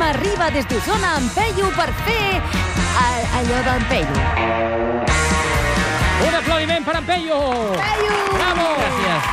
arriba des d'Osona amb Peyu per fer allò d'en Peyu. Un aplaudiment per en Peyu! Peyu! Bravo! Gràcies.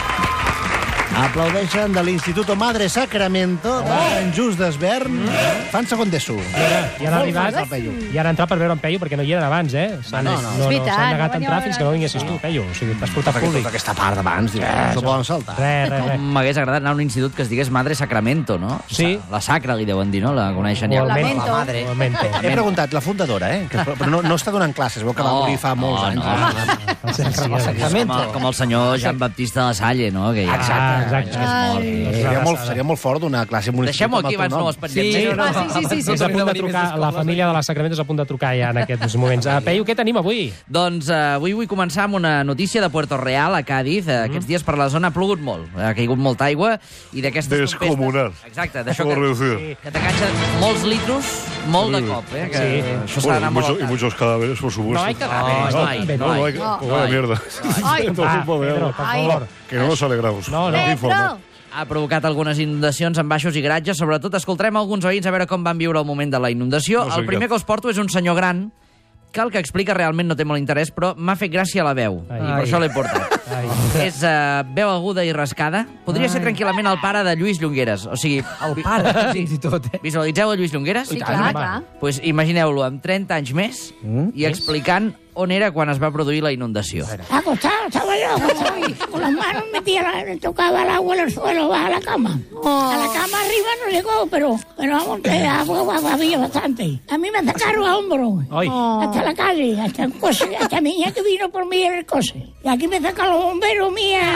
Aplaudeixen de l'Instituto Madre Sacramento de Sant Just d'Esvern. Fan segon d'ESO. I han arribat, i han entrat per veure en Peyu, perquè no hi eren abans, eh? No. S'han negat a entrar fins que no vinguessis tu, Peyu. O sigui, t'has portat públic. Tota aquesta part d'abans, no poden saltar. Res. M'hagués agradat anar a un institut que es digués Madre Sacramento, no? Sí. La Sacra, li deuen dir, no? La coneixen ja. Lamento. Lamento. He preguntat, la fundadora, però no està donant classes, veu que va morir fa molts anys. Com el senyor Jean Baptista de la Salle, no? Que ja... Exacte. Seria molt fort donar classe en un institut Deixem-ho aquí abans no Sí. És a punt de trucar, la família de la Sacramento és a punt de trucar ja en aquests moments. Peyu, què tenim avui? Doncs avui vull començar amb una notícia de Puerto Real, a Cádiz. Aquests dies per la zona ha plogut molt. Ha caigut molta aigua i d'aquestes tempestes... Descomunal. Exacte, d'això que t'enganxa molts litros, molt de cop. Que això s'ha d'anar molt al Y cap. muchos cadáveres, por supuesto. No hay cadáveres. No hay. Vaya mierda. Entonces, Pedro, per favor. que no nos alegramos. No. Te informo. Ha provocat algunes inundacions en baixos i garatges. Sobretot escoltarem alguns veïns a veure com van viure el moment de la inundació. No sé El primer que us porto és un senyor gran que el que explica realment no té molt interès, però m'ha fet gràcia la veu. I per això l'he portat. És veu aguda i rascada. Podria ser tranquil·lament el pare de Lluís Llongueres. O sigui... El pare, fins i tot, eh? Visualitzeu a Lluís Llongueres? Sí, clar. Pues imagineu-lo amb 30 anys més i explicant on era quan es va produir la inundació. Acostado, estaba yo, con las manos metidas, le tocaba el agua en el suelo, baja a la cama. A la cama arriba no llegó, pero vamos, agua había bastante. A mí me sacaron a hombro, hasta la calle, hasta niña que vino por mí en el coche. Y aquí me sacan los bomberos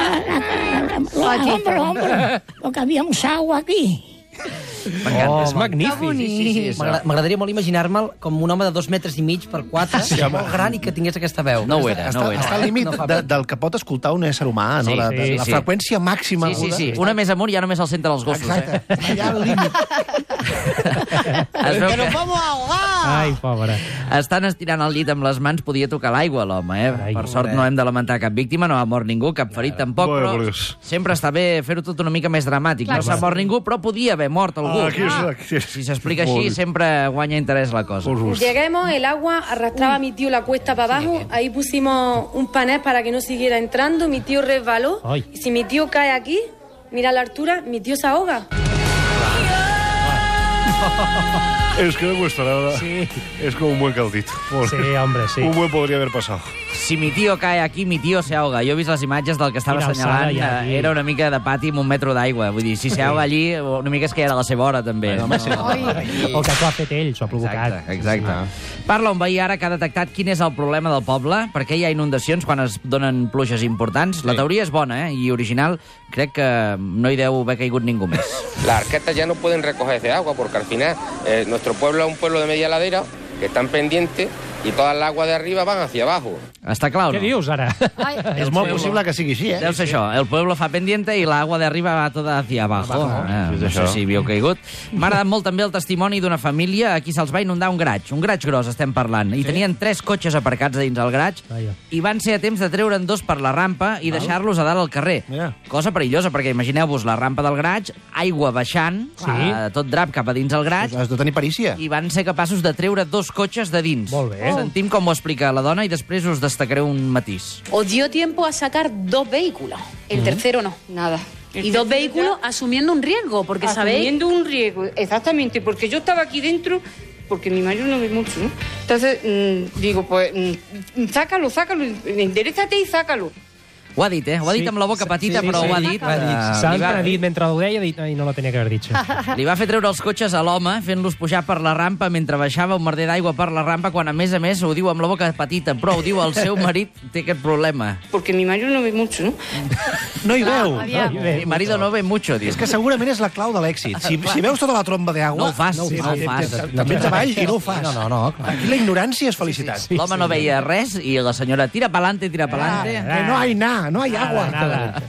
los hombros, porque había mucha agua aquí. M'encanta, és magnífic. Sí. M'agradaria molt imaginar-me'l com un home de 2 metres i mig per 4, molt gran i que tingués aquesta veu. No ho era. Està al límit del que pot escoltar un ésser humà, no? La freqüència màxima aguda. Sí. Una més amunt ja només el senten els gossos. Exacte. Allà al límit. Es veu que vamos a ahogar! Ai, pobra. estan estirant el llit amb les mans, podia tocar l'aigua, l'home, eh? Ai, Per sort no hem de lamentar cap víctima, no ha mort ningú, cap ferit tampoc, Bueno, però por Dios. sempre està bé fer-ho tot una mica més dramàtic. No s'ha mort ningú, però podia haver mort algú. Aquí. Si s'explica així, sempre guanya interès la cosa. Lleguemos, el agua arrastraba a mi tío la cuesta para abajo, ahí pusimos un panel para que no siguiera entrando, mi tío resbaló, Ay. y si mi tío cae aquí, mira la altura, mi tío se ahoga. Es que no cuesta nada. Sí. Es como un buen caldito. Sí, hombre, sí. Un buen podría haber pasado. Si mi tío cae aquí, mi tío se ahoga. Jo he vist les imatges del que estava Quina alçada assenyalant. hi ha aquí. Era una mica de pati amb 1 metro d'aigua. Vull dir, si s'ahoga allí, una mica és que era la seva hora, també. O que t'ho ha fet ell, s'ho ha provocat. Exacte. Parla un veí ara que ha detectat quin és el problema del poble, per què hi ha inundacions quan es donen pluges importants. La teoria és bona, i original. Crec que no hi deu haver caigut ningú més. Las arquetas ya no pueden recoger ese agua porque al final nuestro pueblo es un pueblo de media ladera que están pendientes y todas las aguas de arriba van hacia abajo. Està clar o no? Què dius, ara? És molt possible que sigui així, Deu ser això. El pueblo fa pendiente i l'agua de arriba va tota hacia abajo. No sé si havíeu caigut. M'ha agradat molt també el testimoni d'una família a qui se'ls va inundar un garatge gros estem parlant, i tenien 3 cotxes aparcats dins el garatge i van ser a temps de treure'n 2 per la rampa i deixar-los a dalt al carrer. Cosa perillosa, perquè imagineu-vos la rampa del garatge, aigua baixant, tot drap cap a dins el garatge, Has de tenir perícia. i van ser capaços de treure 2 cotxes de dins. Molt bé. Sentim com ho explica la dona i després us destacaré un matís. Os dio tiempo a sacar 2 vehículos, el tercero no. Nada. Y 2 vehículos asumiendo un riesgo, porque sabéis... Asumiendo un riesgo, exactamente, porque yo estaba aquí dentro, porque mi marido no ve mucho, ¿no? Entonces, digo, pues, sácalo, enderezate y sácalo. Ho ha dit, Ho ha dit amb la boca petita, però ho ha dit. S'ha dit mentre ho deia i no la tenia que haver dit. Li va fer treure els cotxes a l'home, fent-los pujar per la rampa mentre baixava un merder d'aigua per la rampa, quan a més, ho diu amb la boca petita, però ho diu el seu marit, té aquest problema. Porque mi marido no ve mucho, ¿no? No hi veu. Mi marido no ve mucho, diu. És que segurament és la clau de l'èxit. Si veus tota la tromba d'aigua... No ho fas, no ho fas. També ets avall i no ho fas. No, clar. Aquí la ignorància és felicitat. L'home no veia res i la senyora tira pa'lante. Que no hay nada, no hay agua. Nada. Oh,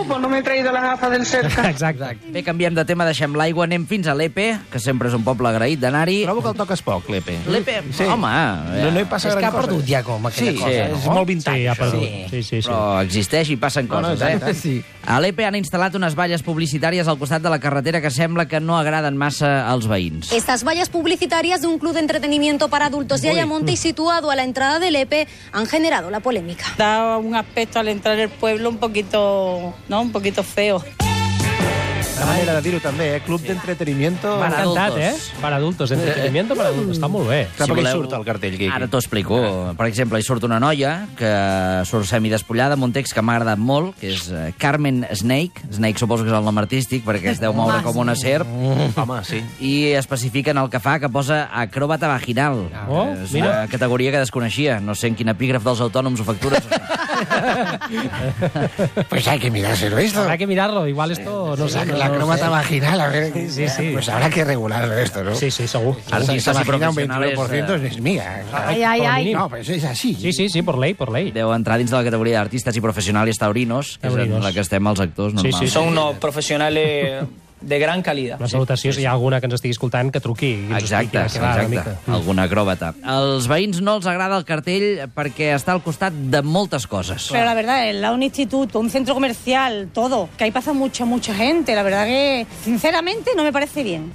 pues no me he traído las gafas del cerca. Exacte. Bé, canviem de tema, deixem l'aigua, anem fins a l'Epe, que sempre és un poble agraït d'anar-hi. Trobo que el toques poc, l'Epe. L'Epe, Sí. home... No hi passa És que gran ha cosa. perdut ja com aquella Sí, cosa. és no? molt vintage. Sí, ha perdut. Sí. Sí. Però existeix i passen coses, exacte. A l'Epe han instal·lat unes valles publicitàries al costat de la carretera que sembla que no agraden massa als veïns. Estas vallas publicitarias de un club de entretenimiento para adultos de Ayamonte y situado a la entrada del EPE han generado la polémica. Da un aspecto al entrar el pueblo un poquito feo. Una manera de dir-ho també, Club d'entretenimiento... Para M'ha encantat, adultos. Para adultos. Entretenimiento para adultos. Està molt bé. Sap què hi surt al cartell, Quiqui? Ara t'ho explico. Per exemple, hi surt una noia que surt semidespullada amb un text que m'ha agradat molt, que és Carmen Snake. Snake suposo que és el nom artístic, perquè es deu moure com una serp. Home, sí. I especifiquen el que fa, que posa acròbata vaginal. Oh, És mira. una categoria que desconeixia. No sé en quin epígraf dels autònoms ho factures. Pues hay que mirárselo esto. Habrá que mirarlo. Igual esto, no sé. La acróbata vaginal, a ver... Sí. Pues habrá que regularlo esto, ¿no? Sí, segur. Artistes Esa i vagina un professionals 21% es mía. Ai. No, pues es así. Sí, por ley. deu entrar dins de la categoria d'artistes i professionals taurinos, que és en la que estem els actors normals. Sí. Son unos profesionales de gran calidad. Una salutació, si hi ha alguna que ens estigui escoltant, que truqui. I ens Exacte, expliqui de què va una exacte. mica. Alguna acròbata. Als veïns no els agrada el cartell perquè està al costat de moltes coses. Pero la verdad, el lado de un instituto, un centro comercial, todo, que ahí pasa mucha gente. La verdad que, sinceramente, no me parece bien.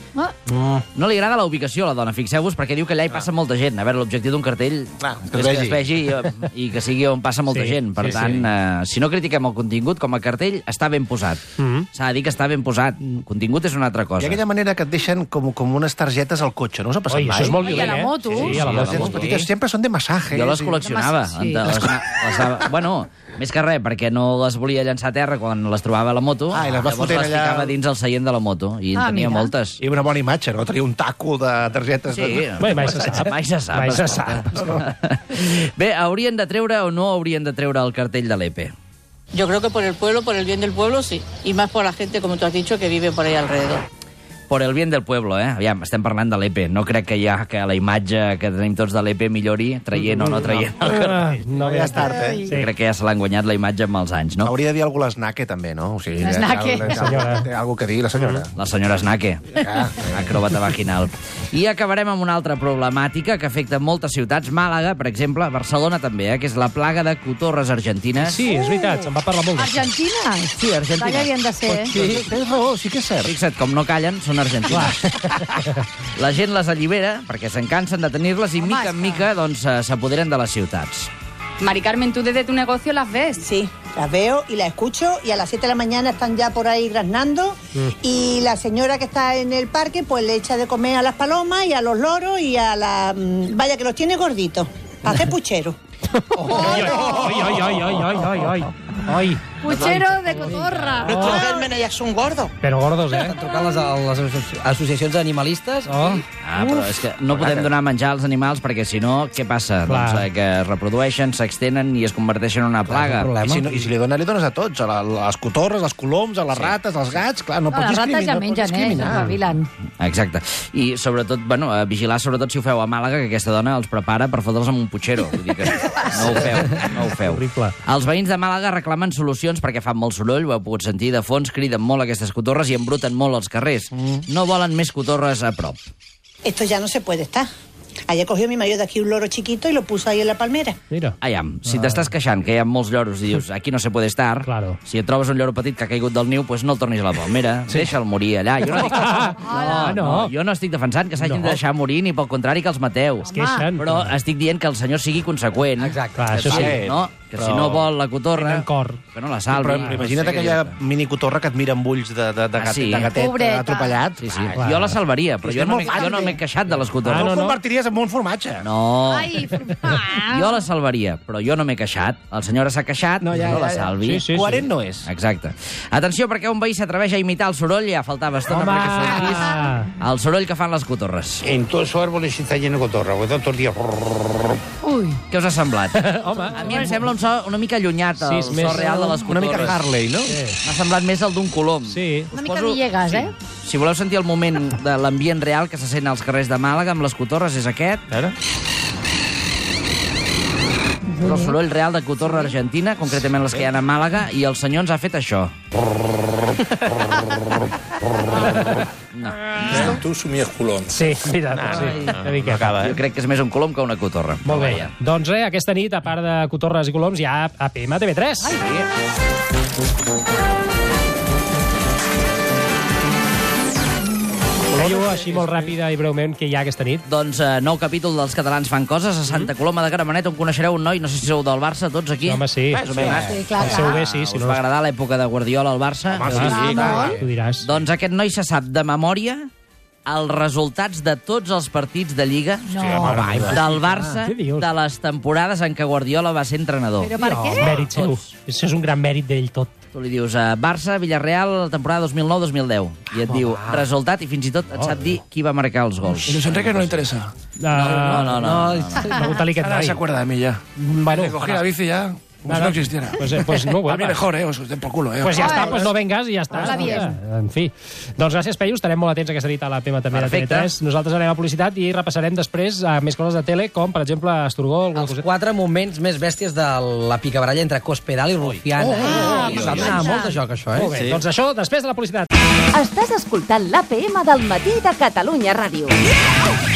No li agrada la ubicació a la dona, fixeu-vos, perquè diu que allà hi passa molta gent. A veure, l'objectiu d'un cartell és que es vegi i que sigui on passa molta gent. Per tant, si no critiquem el contingut, com a cartell està ben posat. S'ha de dir que està ben posat. Contingut és una altra cosa. Hi ha aquella manera que et deixen com unes targetes al cotxe, no us ha passat mai? Això és molt I a violent, la moto. Sí, a la moto. Les petites sempre són de massatge. Jo les col·leccionava. Sí. Bueno, més que res, perquè no les volia llançar a terra quan les trobava a la moto. I les vas Llavors fotent les allà... ficava dins el seient de la moto. I en tenia mira. moltes. I una bona imatge, no? Tenia un taco de targetes. Sí, Bé, mai se sap. Mai se sap. Mai se escolta. Bé, haurien de treure o no haurien de treure el cartell de l'EPE? Yo creo que por el pueblo, por el bien del pueblo, sí. Y más por la gente, como tú has dicho, que vive por ahí alrededor. Por el bien del pueblo, eh? Aviam, estem parlant de l'EPE. No crec que la imatge que tenim tots de l'EPE millori, traient o no traient el cartell. No, ja és tard, eh? Sí. Crec que ja se l'han guanyat la imatge amb els anys, no? Hauria de dir alguna cosa l'Snake, també, no? O sigui, L'Snake. Té alguna que dir, la senyora. La senyora Snake, acròbata vaginal. I acabarem amb una altra problemàtica que afecta moltes ciutats. Màlaga, per exemple, Barcelona també, que és la plaga de cotorres argentines. Sí, és veritat, se'n va parlar molt. Argentina? Sí, Argentina. Talla havien de ser, eh? Sí, tens raó, sí que és cert. Fixa't, com no callen, són argentines. La gent les allibera perquè se'n cansen de tenir-les i mica en mica doncs, s'apoderen de les ciutats. Mari Carmen, tú desde tu negocio las ves. Sí, las veo y las escucho y a las 7 de la mañana están ya por ahí graznando y la señora que está en el parque pues le echa de comer a las palomas y a los loros y a la... Vaya, que los tiene gorditos. Hace puchero. Ai. Puchero de cotorra. No, tu Carmen, ya son gordos. Però gordos, eh? Estan trucant les associacions d'animalistes. Però és que no podem donar menjar als animals perquè, si no, què passa? Clar. Doncs que es reprodueixen, s'extenen i es converteixen en una plaga. I si li dones a tots, a les cotorres, als coloms, a les rates, als gats, clar, no pots Les rates discriminar. ja mengen, espavilant. Exacte. I sobretot, bueno, vigilar sobretot si ho feu a Màlaga, que aquesta dona els prepara per fotre'ls amb un puchero. Vull dir que no ho feu. Horrible. Els veïns de Màlaga reclamen solucions perquè fan molt soroll, ho heu pogut sentir, de fons criden molt aquestes cotorres i embruten molt els carrers. No volen més cotorres a prop. Esto ya no se puede estar. Ayer cogió mi marido de aquí un loro chiquito y lo puso ahí en la palmera. Mira. Aiam, si t'estàs queixant que hi ha molts lloros i dius aquí no se puede estar, Claro. si et trobes un lloro petit que ha caigut del niu, pues no el tornis a la palmera, deixa'l morir allà. Jo no, dic jo no estic defensant que s'hagin de deixar morir, ni pel contrari que els mateu. Es queixen. Però estic dient que el senyor sigui conseqüent. Exacte. Clar, això sí. No? Que si no vol la cotorra, Tenen cor. que no la salvi. Però imagina't aquella minicotorra que et mira amb ulls de gatet Pobreta. atropellat. Sí, sí. Jo la salvaria, però jo no m'he queixat de les cotorres. No ho convertiries en un formatge. No. Ai, Jo la salvaria, però jo no m'he queixat. El senyor s'ha queixat, no la salvi. Coherent no és. Exacte. Atenció, perquè un veí s'atreveix a imitar el soroll, ja faltava estona perquè sortís el soroll que fan les cotorres. En todos esos árboles está lleno de cotorra, porque todos los días... Ui. Què us ha semblat? Home. A mi em sembla un so una mica allunyat, el Sí, és so més real de les cotorres. Una mica Harley, no? M'ha semblat més el d'un colom. Sí. Una mica Villegas, eh? Si voleu sentir el moment de l'ambient real que se sent als carrers de Màlaga amb les cotorres, és aquest. A veure. És el soroll real de cotorra argentina, concretament les que hi ha a Màlaga, i el senyor ens ha fet això. No. Tu somies coloms. Sí, mira, sí. Una miqueta. Jo crec que és més un colom que una cotorra. Molt bé. Doncs aquesta nit, a part de cotorres i coloms, hi ha APM a TV3. Voleu així molt ràpida i breument què hi ha aquesta nit? Doncs nou capítol dels Catalans fan coses a Santa Coloma de Gramenet, on coneixereu un noi, no sé si sou del Barça, tots aquí. Home, sí. Sí, clar. El seu bé, sí. Us va agradar l'època de Guardiola al Barça? Tu diràs. Doncs aquest noi se sap de memòria els resultats de tots els partits de Lliga del Barça de les temporades en què Guardiola va ser entrenador. Però per què? Mèrit seu. Això és un gran mèrit d'ell tot. Tu li dius Barça, Villarreal, temporada 2009-2010. I et diu resultat i fins i tot et sap dir qui va marcar els gols. Y Luis Enrique no le interesa. No. Pregunta-li aquest Ahora noi. se acuerda de mí ya. Bueno, Le cogí la bici ya. Como si no existiera. Pues no, A mí mejor, os den por culo, Pues ja està, pues no vengas i ja està. Hola, bien. En fi. Doncs gràcies, Peyu. Estarem molt atents aquesta nit a la tema també de TV3. Nosaltres anem a publicitat i repassarem després més coses de tele, com, per exemple, Asturgó. Els 4 moments més bèsties de la picabaralla entre Cospedal i Rufián. S'ha donat molt de joc, això, Molt bé, doncs això després de la publicitat. Estàs escoltant l'APM del matí de Catalunya Ràdio.